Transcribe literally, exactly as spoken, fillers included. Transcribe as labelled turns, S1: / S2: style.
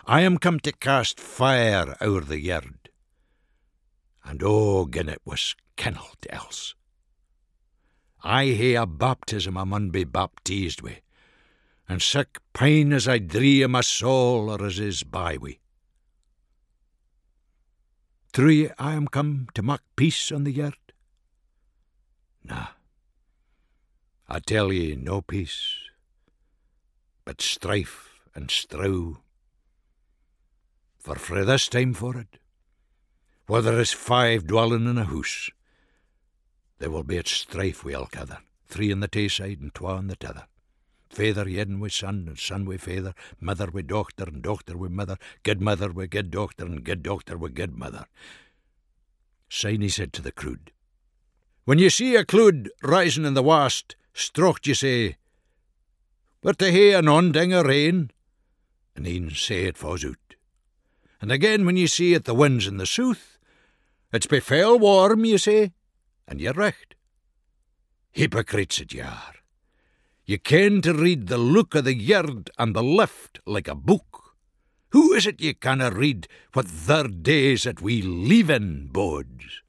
S1: I am come to cast fire o'er the yard, and oh, gin it was kennelt else. I hae a baptism I mun be baptized wi, and sic pain as I dree my soul or as is by wi. True I am come to mak peace on the yard? Na, I tell ye no peace, but strife and strow. For frae this time forward, where there is five dwelling in a house, there will be at strife wi' ilkither, three on the tae side and twa on the t'other. Father yedden wi' son, and son wi' father, mother wi' dochter, and dochter wi' mother, good mother wi' good dochter, and good dochter wi' good mother. Syne he said to the clood, When ye see a clood rising in the west, strocht ye say, We're to hae an onding o' rain, and e'en say it fa's out. And again, when ye see it the winds in the south, it's be fell warm, ye say, and ye're recht. Hypocrites that ye are. Ye ken to read the look o' the yard and the lift like a book. Who is it ye canna read what their days that we live in bodes?